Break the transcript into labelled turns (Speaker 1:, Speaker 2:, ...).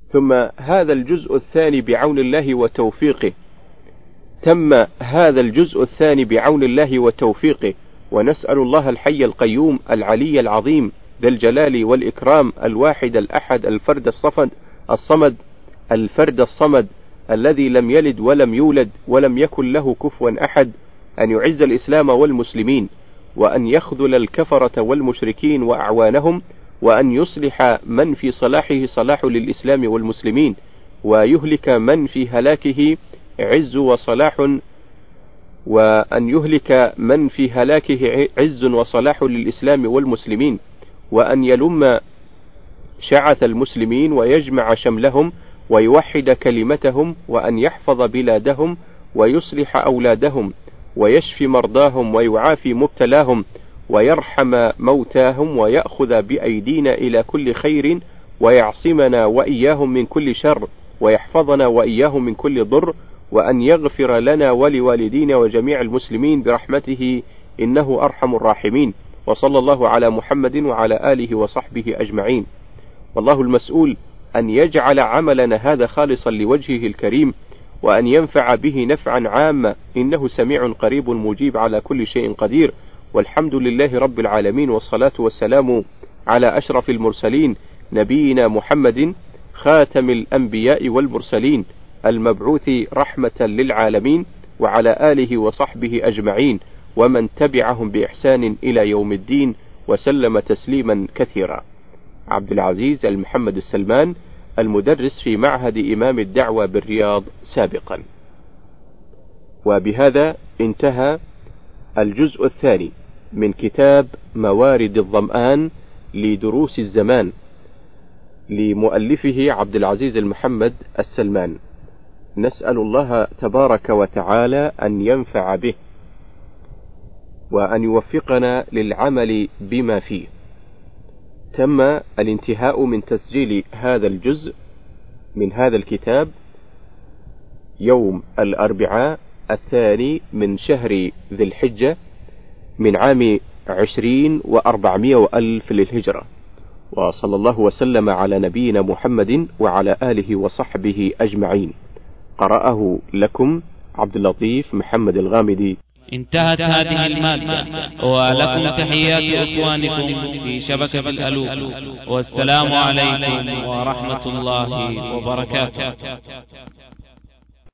Speaker 1: ثم هذا الجزء الثاني بعون الله وتوفيقه، تم هذا الجزء الثاني بعون الله وتوفيقه، ونسأل الله الحي القيوم العلي العظيم ذا الجلال والإكرام الواحد الأحد الفرد الصمد الذي لم يلد ولم يولد ولم يكن له كفوا أحد، أن يعز الإسلام والمسلمين، وأن يخذل الكفرة والمشركين وأعوانهم، وأن يصلح من في صلاحه صلاح للإسلام والمسلمين، ويهلك من في هلاكه عز وصلاح للإسلام والمسلمين، وأن يلم شعث المسلمين ويجمع شملهم ويوحد كلمتهم، وأن يحفظ بلادهم ويصلح أولادهم ويشفي مرضاهم ويعافي مبتلاهم ويرحم موتاهم ويأخذ بأيدينا إلى كل خير، ويعصمنا وإياهم من كل شر، ويحفظنا وإياهم من كل ضر، وأن يغفر لنا ولوالدينا وجميع المسلمين برحمته إنه أرحم الراحمين. وصلى الله على محمد وعلى آله وصحبه أجمعين. والله المسؤول أن يجعل عملنا هذا خالصا لوجهه الكريم، وأن ينفع به نفعا عاما، إنه سميع قريب مجيب على كل شيء قدير. والحمد لله رب العالمين، والصلاة والسلام على أشرف المرسلين نبينا محمد خاتم الأنبياء والمرسلين المبعوث رحمة للعالمين، وعلى آله وصحبه أجمعين ومن تبعهم بإحسان إلى يوم الدين، وسلم تسليما كثيرا. عبد العزيز المحمد السلمان، المدرس في معهد إمام الدعوة بالرياض سابقا. وبهذا انتهى الجزء الثاني من كتاب موارد الظمآن لدروس الزمان لمؤلفه عبد العزيز المحمد السلمان. نسأل الله تبارك وتعالى أن ينفع به، وأن يوفقنا للعمل بما فيه. تم الانتهاء من تسجيل هذا الجزء من هذا الكتاب يوم الأربعاء 2 من شهر ذي الحجة من عام 20,400 للهجرة. وصلى الله وسلم على نبينا محمد وعلى آله وصحبه أجمعين. قرأه لكم عبد اللطيف محمد الغامدي.
Speaker 2: انتهت هذه المادة، ولكم تحيات إخوانكم في شبكة الألوف، والسلام عليكم ورحمة الله وبركاته.